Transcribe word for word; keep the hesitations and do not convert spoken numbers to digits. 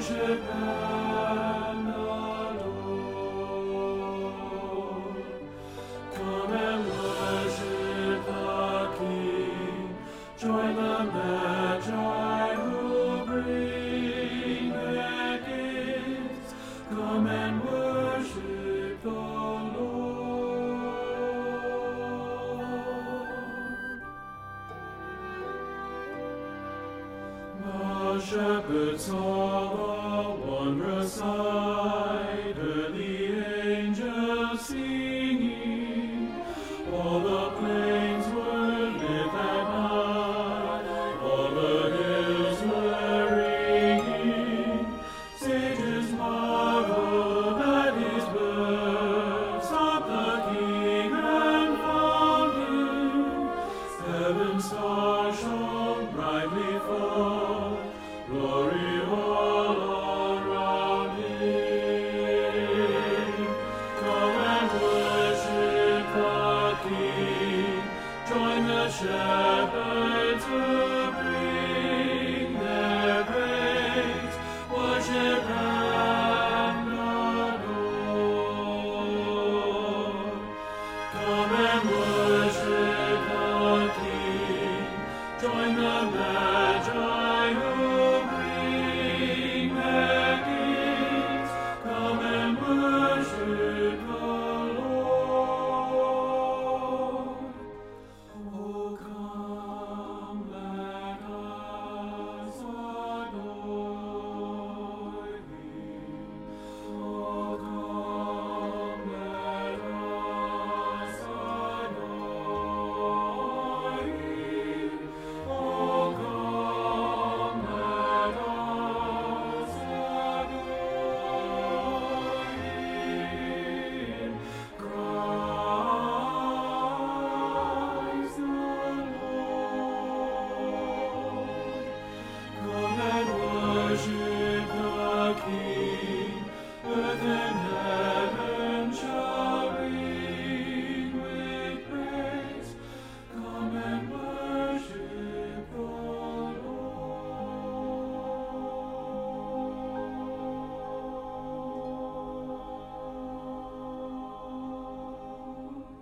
worship and adore. Come and worship the King. Join the Magi who bring their gifts. Come and worship the Lord. The shepherds saw the wondrous sight, heard the angels singing. All the plains were lit that night, all the hills were ringing. Sages marveled at his birth, sought the King and found him. Heaven's stars shone brightly forth, glory all around him. Come and worship the King. Join the shepherds who bring their praise. Worship and adore. Come and worship the King. Join the Magi who